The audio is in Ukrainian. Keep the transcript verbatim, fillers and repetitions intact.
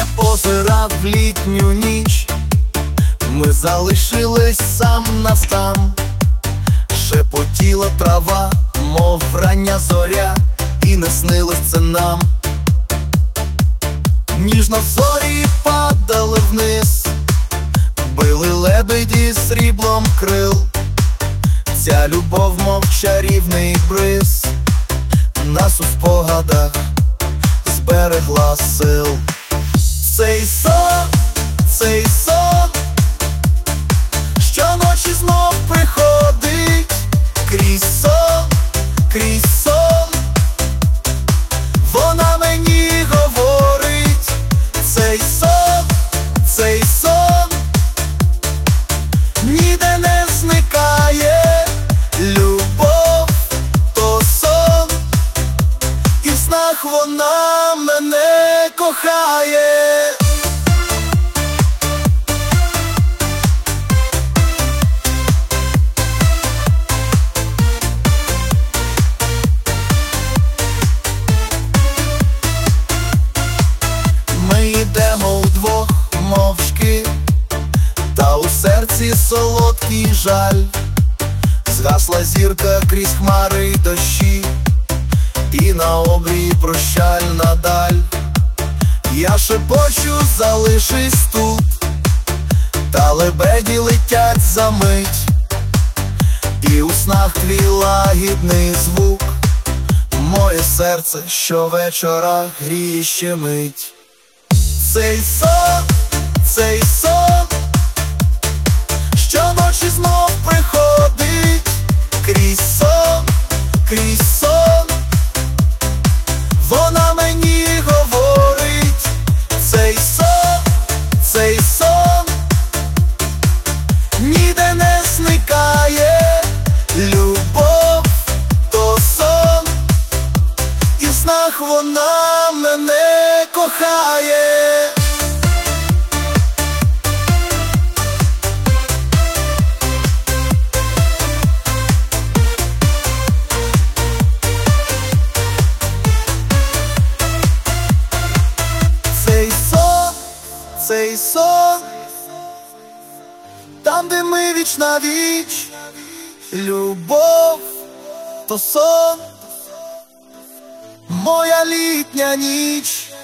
позирав в літню ніч. Ми залишились сам на сам. Шепотіла трава, мов рання зоря, і не снилось це нам. Ніжно зорі падали вниз, били лебеді сріблом крил. Ця любов, мов чарівний бриз, нас у спогадах зберегла сил. Цей сон, цей сон, щоночі знов приходить, крізь сон, крізь сон, вона мені говорить. Цей сон, цей сон, ніде не зникає. Любов то сон, і в снах вона мене кохає. Ми йдемо вдвох мовчки, та у серці солодкий жаль. Згасла зірка крізь хмари й дощі, і на обрії прощальна даль. Я шепочу, залишись тут, та лебеді летять за мить, і у снах твій лагідний звук моє серце щовечора гріє щемить. Цей сон, цей сон, щоночі знов приходить, крізь сон, крізь сон, вона мені говорить. Цей сон, цей сон, ніде не зникає. Любов то сон, і в снах вона мене кохає. Цей сон, цей сон, там, де ми віч на віч. Любов то сон, моя літня ніч.